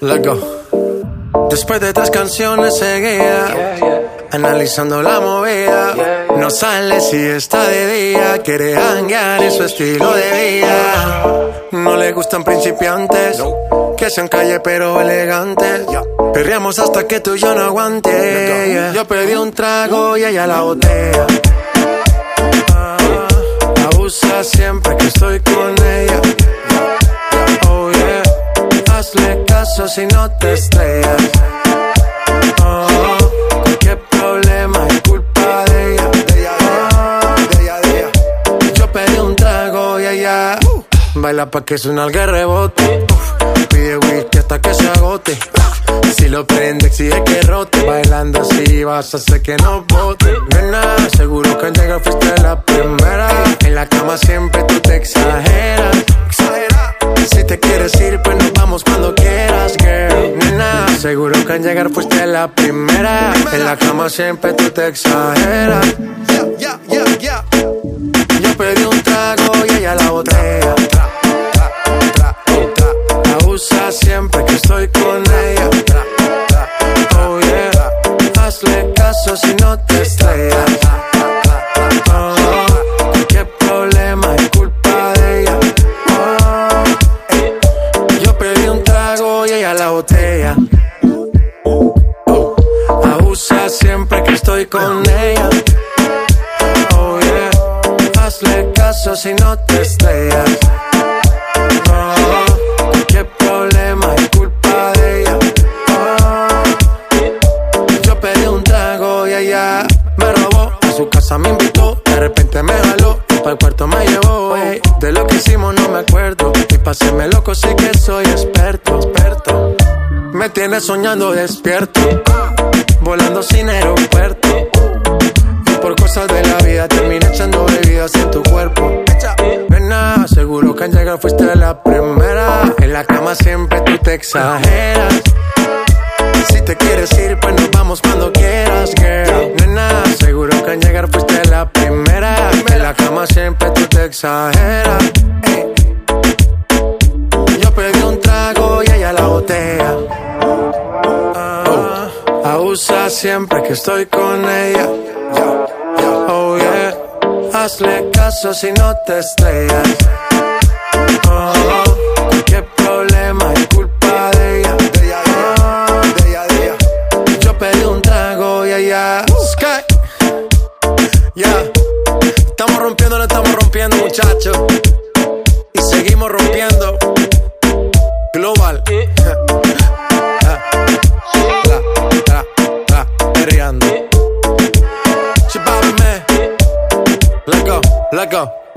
Let's go. Después de 3 canciones seguidas, analizando la movida, no sale si está de día, quiere hanguear en su estilo de vida. No le gustan principiantes, que sean calle pero elegantes. Perreamos hasta que tú y yo no aguante. Yo pedí un trago y ella la botella. Abusa siempre que estoy con ella. Oh yeah, hazle caso si no te estrellas. Cualquier problema es culpa de ella. Yo pedí un trago y ella baila pa' que suena el rebote. Pide whisky hasta que se agote. Si lo prende exige que rote. Bailando así vas a hacer que no bote. Nena, seguro que al llegar fuiste la primera. En la cama siempre tú te exageras. Si te quieres ir pues nos vamos cuando quieras, girl. Nena, seguro que al llegar fuiste la primera. En la cama siempre tú te exageras. Yo pedí un trago y ella la botella. Abusa siempre que estoy con ella. Oh yeah, hazle caso si no te estrellas. Cualquier problema es culpa de ella. Yo pedí un trago y ella la botella. Abusa siempre que estoy con ella. Oh yeah, hazle caso si no te estrellas. Qué problema es culpa de ella. Yo pedí un trago y ella me robó. A su casa me invitó, de repente me jaló y para el cuarto me llevó. De lo que hicimos no me acuerdo y pa' hacerme loco sí que soy experto. Me tienes soñando despierto, volando sin aeropuerto. Y por cosas de la vida terminé echando bebidas en tu cuerpo. Nena, seguro que al llegar fuiste la primera. En la cama siempre tú te exageras. Si te quieres ir pues nos vamos cuando quieras, girl. Nena, seguro que al llegar fuiste la primera. En la cama siempre tú te exageras. Yo pedí un trago y ella la botella. Abusa siempre que estoy con ella. Oh yeah, hazle caso si no te estrellas. Qué problema es culpa de ella. Yo pedí un trago y ella Sky. Estamos rompiendo, no estamos rompiendo, muchachos. Y seguimos rompiendo. Global. Perreando. Let's go.